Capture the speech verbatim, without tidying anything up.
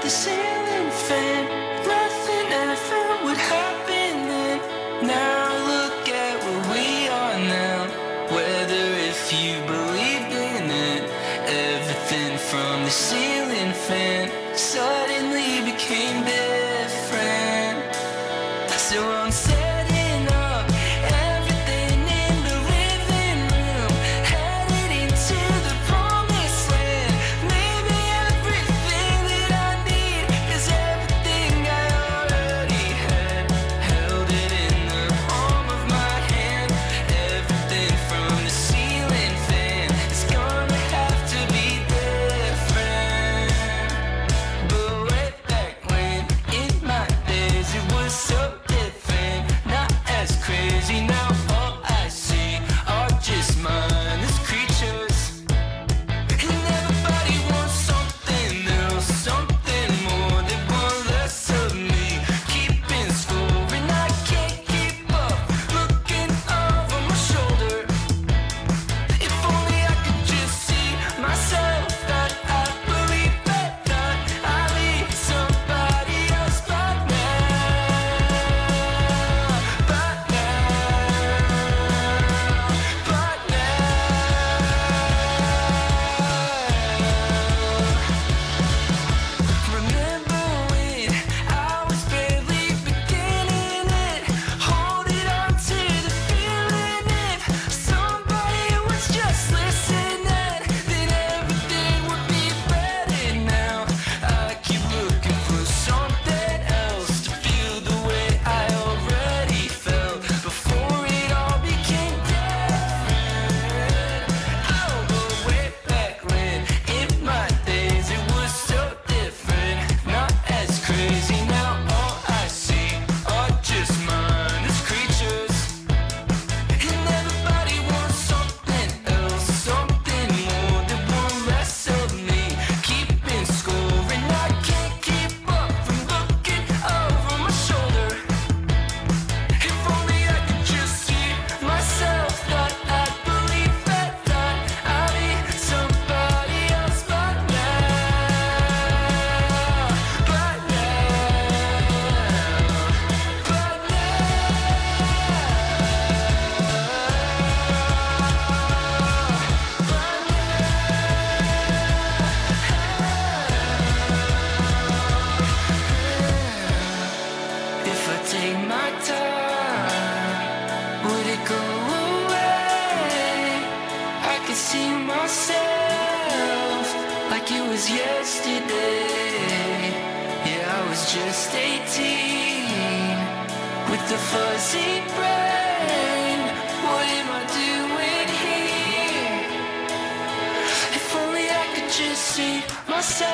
the ceiling fan. Nothing ever would happen then. Now look at where we are now. Whether if you believed in it, everything from the ceiling fan suddenly became different. So I'm setting up everything in the living room, headed into the promised land. Maybe everything that I need is everything I already had. Held it in the palm of my hand. Everything from the ceiling fan is gonna have to be different. But way back when, in my days, it was so different, not as crazy. Now all I see are just mindless creatures, and everybody wants something else, something more. They want less of me, keeping score, and I can't keep up, looking over my shoulder. If only I could just see myself, that I believe that that I'll be somebody else by now, by now, by now. Remember when I was barely beginning it, holding on to the feeling. If somebody was just listening, then everything would be better now. I keep looking for something else to feel the way I already felt before it all became different. Oh, but way back when, in my days, it was so different, not as crazy. Now all I see are just mindless creatures, and everybody wants something else, something more. They want less of me, keeping score, and I can't keep up from looking over my shoulder. If only I could just see myself, that I believe that that I'll be somebody else by now, by now, by now. If I take my time, would it go away? I could see myself like it was yesterday. Yeah, I was just eighteen with the fuzzy brain. What am I doing here? If only I could just see myself.